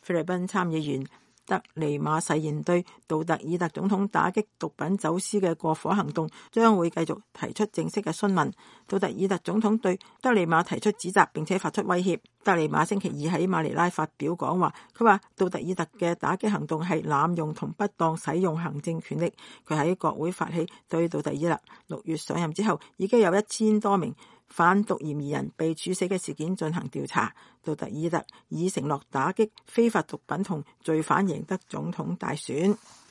菲律賓參議員德利馬誓言對杜特爾特總統打擊毒品走私嘅過火行動將會繼續提出正式嘅詢問。杜特爾特總統對德利馬提出指責，並且發出威脅。德利馬星期二喺馬尼拉發表講話，佢話杜特爾特嘅打擊行動係濫用同不當使用行政權力。佢喺國會發起對杜特爾特6月上任之後已經有1000多名販毒嫌疑人被處死嘅事件進行調查。杜特爾特已承諾打擊非法毒品同罪犯，贏得總統大選。